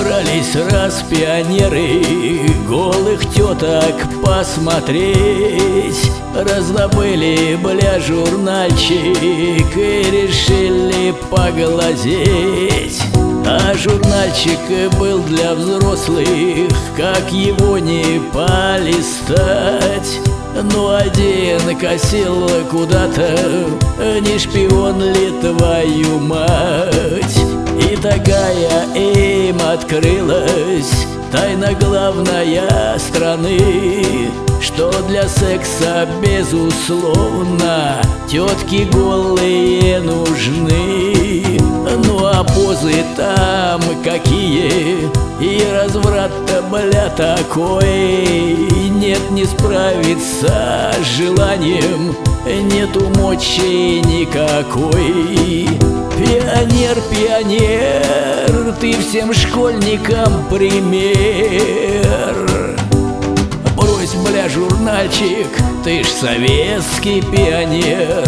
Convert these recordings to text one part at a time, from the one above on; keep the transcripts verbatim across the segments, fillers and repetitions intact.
Собрались раз пионеры голых теток посмотреть. Раздобыли, бля, журнальчик и решили поглазеть. А журнальчик был для взрослых, как его не полистать. Но один косил куда-то, не шпион ли твою мать? И такая им открылась тайна главная страны, что для секса безусловно тетки голые нужны. Ну а позы там какие, и разврат-то, бля, такой. Нет, не справиться с желанием, нету мочи никакой. Пионер, пионер, ты всем школьникам пример. Брось, бля, журнальчик, ты ж советский пионер.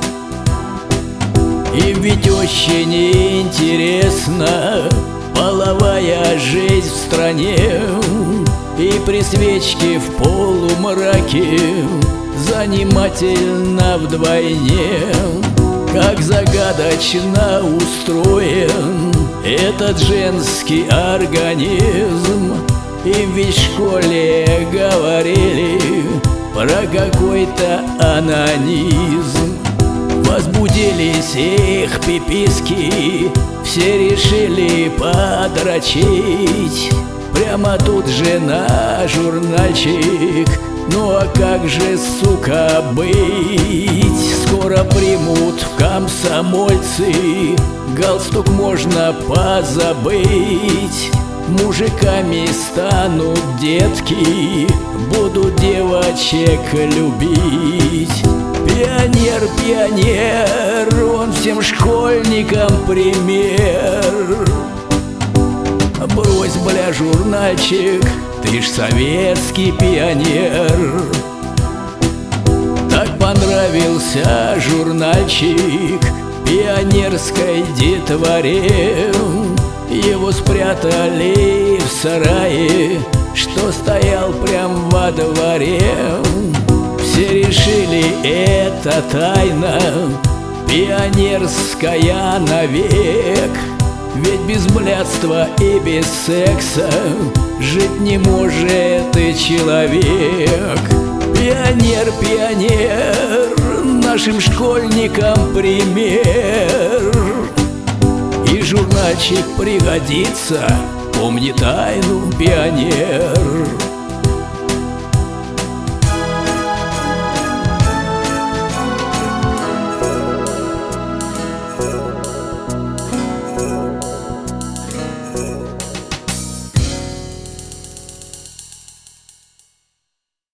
И ведь очень интересно половая жизнь в стране. И при свечке в полумраке занимательно вдвойне. Как загадочно устроен этот женский организм. Им ведь в школе говорили про какой-то анонизм. Возбудились их пиписки, все решили подрочить. Прямо тут же на журнальчик. Ну а как же, сука, быть? Скоро примут в комсомольцы, галстук можно позабыть. Мужиками станут детки, будут девочек любить. Пионер, пионер, он всем школьникам пример. Брось, бля, журнальчик, ты ж советский пионер. Так понравился журнальчик пионерской детворе. Его спрятали в сарае, что стоял прям во дворе. Все решили, это тайна пионерская навек. Ведь без блядства и без секса жить не может и человек. Пионер, пионер, нашим школьникам пример. И журнальчик пригодится, помни тайну, пионер.